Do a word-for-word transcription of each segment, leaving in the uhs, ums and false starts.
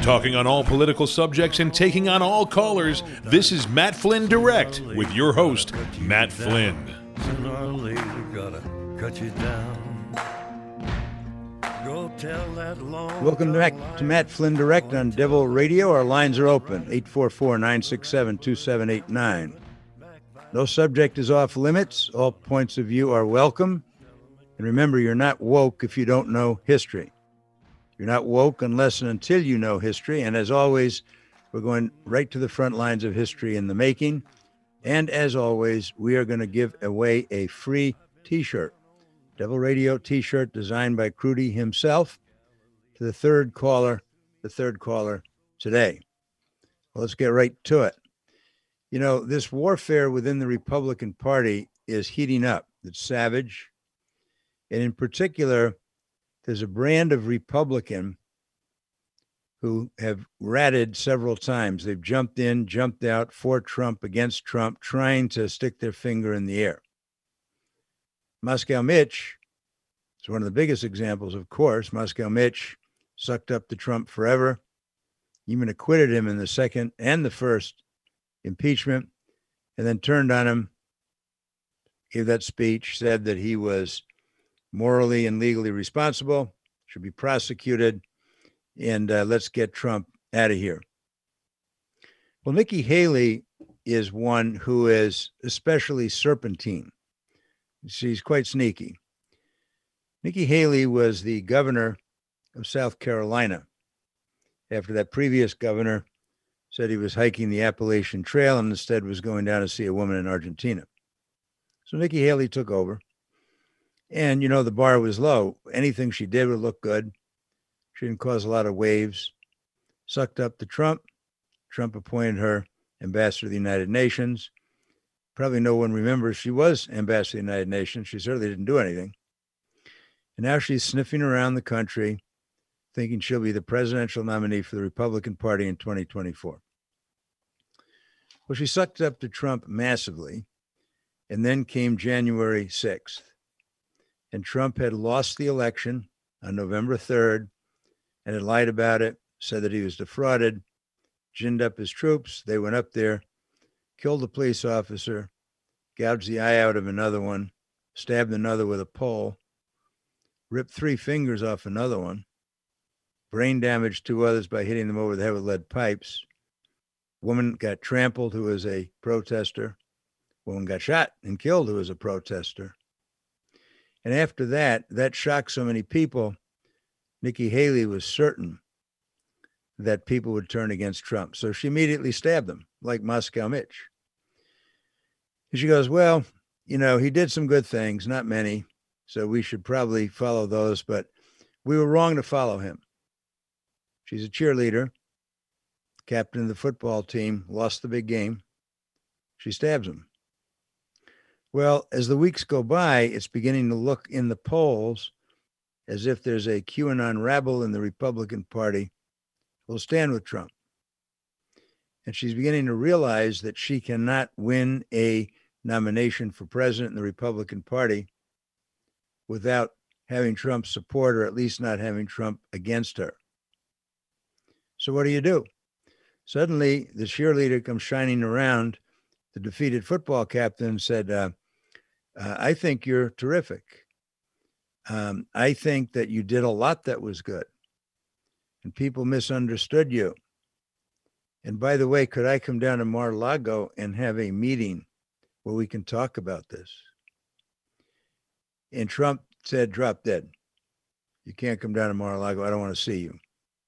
Talking on all political subjects and taking on all callers, this is Matt Flynn Direct with your host, Matt Flynn. Sooner or later, gotta cut you down. Go tell that long Welcome back to Matt Flynn Direct on Devil Radio. Our lines are open, eight four four, nine six seven, two seven eight nine. No subject is off limits. All points of view are welcome. And remember, you're not woke if you don't know history. You're not woke unless and until you know history. And as always, we're going right to the front lines of history in the making. And as always, we are going to give away a free T-shirt, Devil Radio T-shirt designed by Crudy himself, to the third caller, the third caller today. Well, let's get right to it. You know, this warfare within the Republican Party is heating up. It's savage. And in particular, there's a brand of Republican who have ratted several times. They've jumped in, jumped out for Trump, against Trump, trying to stick their finger in the air. Moscow Mitch is one of the biggest examples, of course. Moscow Mitch sucked up to Trump forever, even acquitted him in the second and the first impeachment, and then turned on him, gave that speech, said that he was morally and legally responsible, should be prosecuted, and uh, let's get Trump out of here. Well, Nikki Haley is one who is especially serpentine. She's quite sneaky. Nikki Haley was the governor of South Carolina after that previous governor said he was hiking the Appalachian Trail and instead was going down to see a woman in Argentina. So Nikki Haley took over. And, you know, the bar was low. Anything she did would look good. She didn't cause a lot of waves. Sucked up to Trump. Trump appointed her ambassador to the United Nations. Probably no one remembers she was ambassador to the United Nations. She certainly didn't do anything. And now she's sniffing around the country, thinking she'll be the presidential nominee for the Republican Party in twenty twenty-four. Well, she sucked up to Trump massively. And then came January sixth. And Trump had lost the election on November third and had lied about it, said that he was defrauded, ginned up his troops. They went up there, killed a police officer, gouged the eye out of another one, stabbed another with a pole, ripped three fingers off another one, brain damaged two others by hitting them over the head with lead pipes. Woman got trampled who was a protester. Woman got shot and killed who was a protester. And after that, that shocked so many people, Nikki Haley was certain that people would turn against Trump. So she immediately stabbed them, like Moscow Mitch. And she goes, well, you know, he did some good things, not many, so we should probably follow those, but we were wrong to follow him. She's a cheerleader, captain of the football team, lost the big game. She stabs him. Well, as the weeks go by, it's beginning to look in the polls as if there's a QAnon rabble in the Republican Party who will stand with Trump. And she's beginning to realize that she cannot win a nomination for president in the Republican Party without having Trump's support, or at least not having Trump against her. So what do you do? Suddenly, the cheerleader comes shining around the defeated football captain and said, uh, uh, I think you're terrific. Um, I think that you did a lot that was good. And people misunderstood you. And by the way, could I come down to Mar-a-Lago and have a meeting where we can talk about this? And Trump said, drop dead. You can't come down to Mar-a-Lago. I don't want to see you.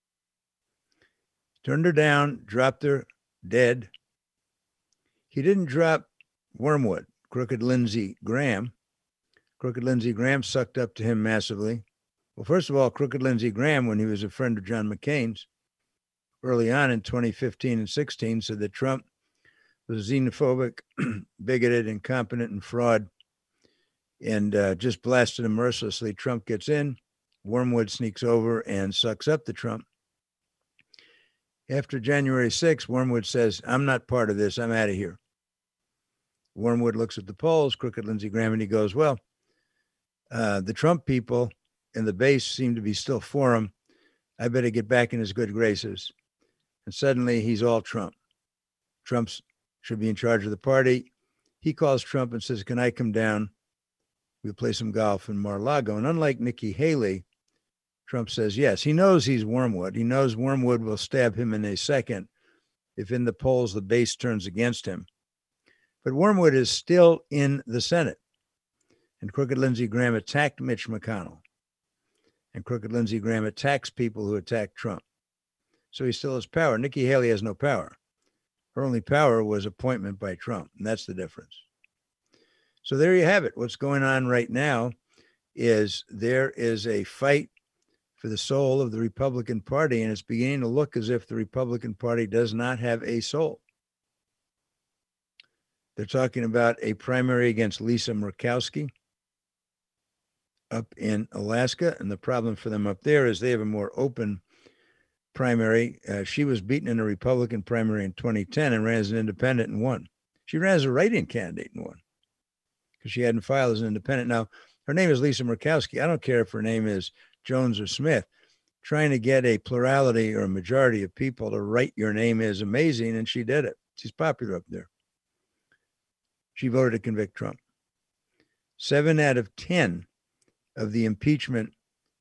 Turned her down, dropped her dead. He didn't drop Wormwood, Crooked Lindsey Graham. Crooked Lindsey Graham sucked up to him massively. Well, first of all, Crooked Lindsey Graham, when he was a friend of John McCain's, early on in twenty fifteen and sixteen, said that Trump was xenophobic, bigoted, incompetent, and fraud, and uh, just blasted him mercilessly. Trump gets in, Wormwood sneaks over and sucks up to Trump. After January sixth, Wormwood says, I'm not part of this. I'm out of here. Wormwood looks at the polls, Crooked Lindsey Graham, and he goes, well, uh, the Trump people and the base seem to be still for him. I better get back in his good graces. and suddenly he's all Trump. Trump should be in charge of the party. He calls Trump and says, can I come down? We'll play some golf in Mar-a-Lago. And unlike Nikki Haley, Trump says yes. He knows he's Wormwood. He knows Wormwood will stab him in a second if in the polls the base turns against him. But Wormwood is still in the Senate. And Crooked Lindsey Graham attacked Mitch McConnell. And Crooked Lindsey Graham attacks people who attack Trump. So he still has power. Nikki Haley has no power. Her only power was appointment by Trump. And that's the difference. So there you have it. What's going on right now is there is a fight for the soul of the Republican Party, and it's beginning to look as if the Republican Party does not have a soul. They're talking about a primary against Lisa Murkowski up in Alaska, and the problem for them up there is they have a more open primary. Uh, she was beaten in a Republican primary in twenty ten and ran as an independent and won. She ran as a write-in candidate and won because she hadn't filed as an independent. Now, her name is Lisa Murkowski. I don't care if her name is Jones or Smith. Trying to get a plurality or a majority of people to write your name is amazing, and she did it. She's popular up there. She voted to convict Trump. Seven out of ten of the impeachment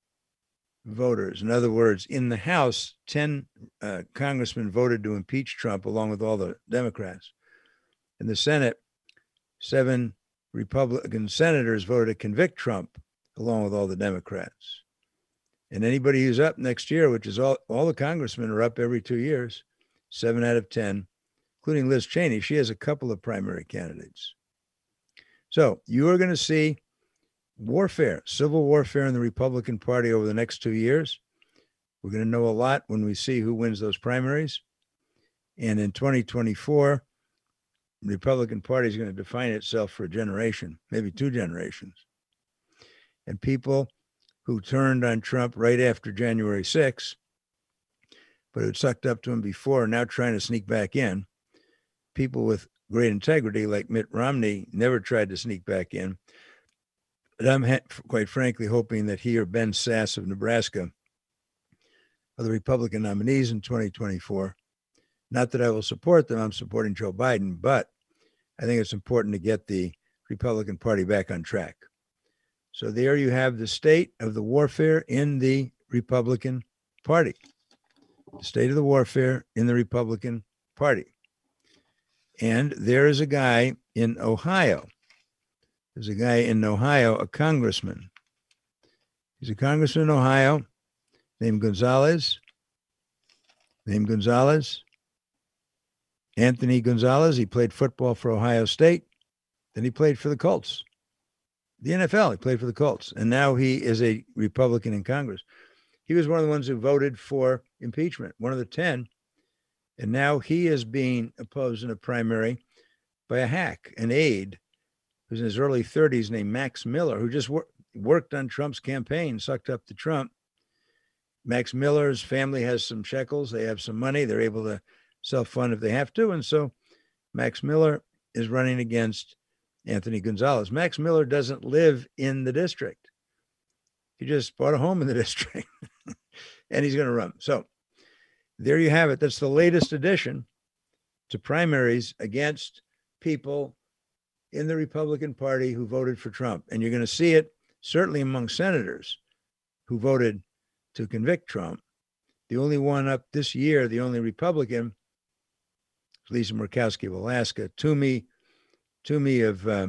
voters, in other words, in the House, ten uh, congressmen voted to impeach Trump along with all the Democrats. In the Senate, seven Republican senators voted to convict Trump along with all the Democrats. And anybody who's up next year, which is all, all the congressmen are up every two years, seven out of ten, including Liz Cheney. She has a couple of primary candidates. So you are going to see warfare, civil warfare in the Republican Party over the next two years. We're going to know a lot when we see who wins those primaries. And in twenty twenty-four, the Republican Party is going to define itself for a generation, maybe two generations. And people who turned on Trump right after January sixth, but had sucked up to him before, are now trying to sneak back in. People with great integrity like Mitt Romney never tried to sneak back in. But I'm ha- quite frankly hoping that he or Ben Sasse of Nebraska are the Republican nominees in twenty twenty-four. Not that I will support them. I'm supporting Joe Biden, but I think it's important to get the Republican Party back on track. So there you have the state of the warfare in the Republican Party. The state of the warfare in the Republican Party. And there is a guy in Ohio. There's a guy in Ohio, a congressman. He's a congressman in Ohio named Gonzalez. Named Gonzalez. Anthony Gonzalez. He played football for Ohio State. Then he played for the Colts. The N F L, he played for the Colts. And now he is a Republican in Congress. He was one of the ones who voted for impeachment, one of the ten. And now he is being opposed in a primary by a hack, an aide, who's in his early thirties named Max Miller, who just wor- worked on Trump's campaign, sucked up to Trump. Max Miller's family has some shekels. They have some money. They're able to self-fund if they have to. And so Max Miller is running against Anthony Gonzalez. Max Miller doesn't live in the district. He just bought a home in the district and he's going to run. So there you have it. That's the latest addition to primaries against people in the Republican Party who voted for Trump. And you're going to see it certainly among senators who voted to convict Trump. The only one up this year, the only Republican, Lisa Murkowski of Alaska, Toomey, Toomey of uh,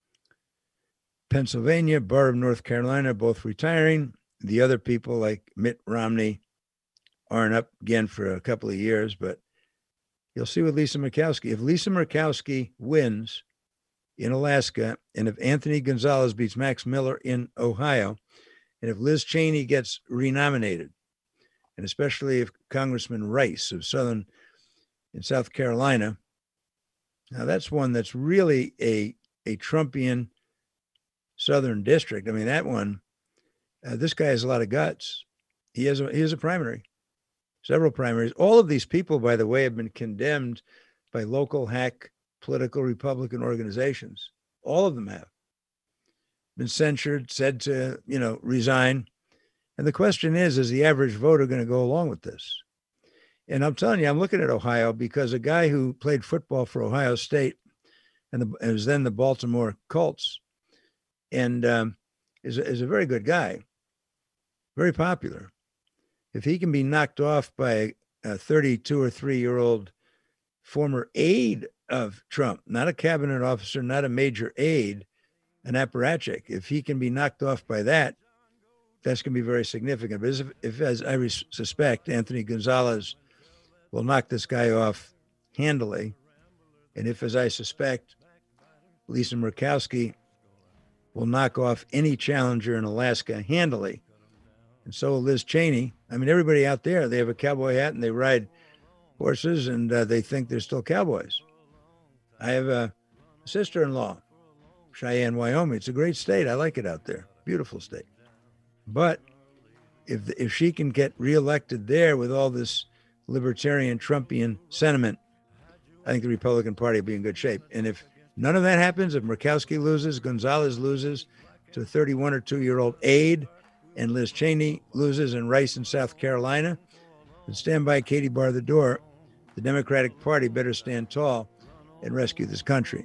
Pennsylvania, Barr of North Carolina, both retiring. The other people like Mitt Romney aren't up again for a couple of years, but you'll see with Lisa Murkowski. If Lisa Murkowski wins in Alaska, and if Anthony Gonzalez beats Max Miller in Ohio, and if Liz Cheney gets renominated, and especially if Congressman Rice of Southern in South Carolina, now that's one that's really a, a Trumpian Southern district. I mean, that one, uh, this guy has a lot of guts. He has a, he has a primary, several primaries. All of these people, by the way, have been condemned by local hack political Republican organizations. All of them have been censured, said to, you know, resign. And the question is, is the average voter going to go along with this? And I'm telling you, I'm looking at Ohio because a guy who played football for Ohio State and, the, and was then the Baltimore Colts and um, is, is a very good guy, very popular. If he can be knocked off by a thirty-two or three year old former aide of Trump, not a cabinet officer, not a major aide, an apparatchik, if he can be knocked off by that, that's going to be very significant. But if, if as I suspect, Anthony Gonzalez will knock this guy off handily, and if, as I suspect, Lisa Murkowski will knock off any challenger in Alaska handily, and so will Liz Cheney. I mean, everybody out there, they have a cowboy hat and they ride horses and uh, they think they're still cowboys. I have a sister-in-law, Cheyenne, Wyoming. It's a great state. I like it out there. Beautiful state. But if if she can get reelected there with all this libertarian Trumpian sentiment, I think the Republican Party will be in good shape. And if none of that happens, if Murkowski loses, Gonzalez loses to a thirty-one or two year old aide, and Liz Cheney loses in Rice in South Carolina, then stand by, Katie, bar the door. The Democratic Party better stand tall and rescue this country.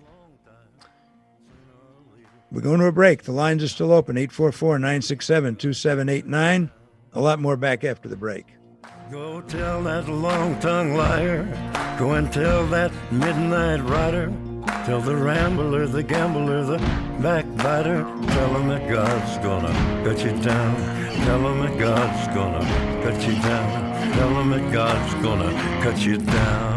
We're going to a break. The lines are still open, eight four four, nine six seven, two seven eight nine. A lot more back after the break. Go tell that long-tongued liar. Go and tell that midnight rider. Tell the rambler, the gambler, the backbiter. Tell him that God's gonna cut you down. Tell him that God's gonna cut you down. Tell him that God's gonna cut you down.